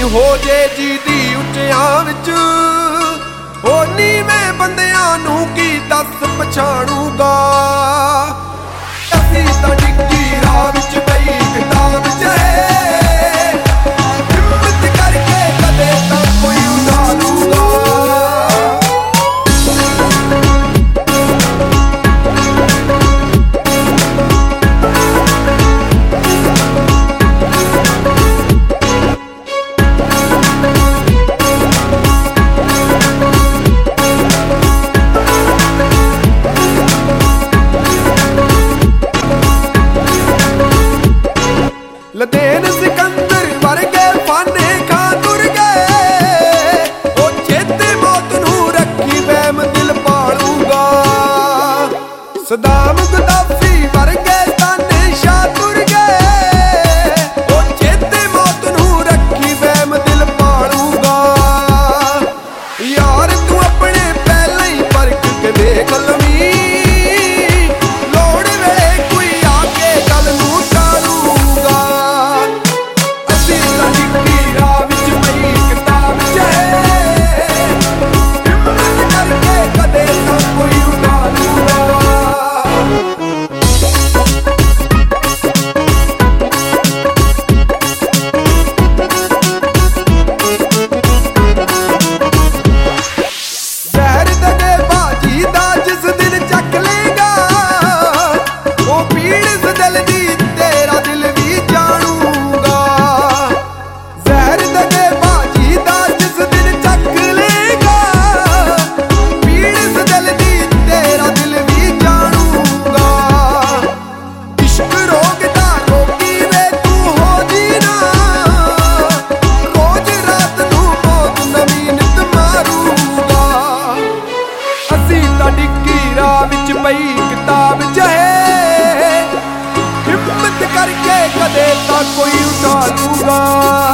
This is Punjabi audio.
ਹੋ ਜੇ ਜੀ ਦੀ ਉੱਚਿਆਂ ਵਿੱਚ, ਉਹ ਨੀਵੇਂ ਬੰਦਿਆਂ ਨੂੰ ਕੀ ਦੱਸ ਪਛਾਣੂਗਾ। ਅਸੀਂ ਤਾਂ ਡਿੱਗੀ ਰਾਹ ਵਿੱਚ ਪਈ ਕਿਤਾਬ ਚਾਹੇ, ਹਿੰਮਤ ਕਰਕੇ ਕਦੇ ਤਾਂ ਕੋਈ ਉਡਾ ਲੂਗਾ। ਲਦੇਨ ਸਿਕੰਦਰ ਵਰਗੇ ਫਾਨੇ ਖਾ ਤੁਰ ਗਏ, ਉਹ ਚੇਤੇ ਮੌਤ ਨੂੰ ਰੱਖੀ ਵਹਿਮ ਦਿਲ ਪਾਲੂਗਾ। ਸਦਾਮ ਗਦਾਫੀ ਵਰਗੇ ਤਾਨੇ ਸ਼ਾਹ ਤੁਰ ਗਏ, ਉਹ ਚੇਤੇ ਮੌਤ ਨੂੰ ਰੱਖੀ ਵਹਿਮ ਦਿਲ ਪਾਲੂਗਾ। ਯਾਰ ਤੂੰ ਆਪਣੇ ਪਹਿਲਾਂ ਹੀ ਪਰਖ ਕੇ ਦੇਖ ਲਵੀਂ, ਲੋੜ ਵੇਲੇ ਕੋਈ ਆ ਕੇ ਗੱਲ ਨੂੰ ਟਾਲੂਗਾ। ਡਿੱਗੀ ਰਾਹ ਵਿੱਚ ਪਈ ਕਿਤਾਬ ਚਾਹੇ, ਹਿੰਮਤ ਕਰਕੇ ਕਦੇ ਤਾਂ ਕੋਈ ਉਡਾ ਲੂਗਾ।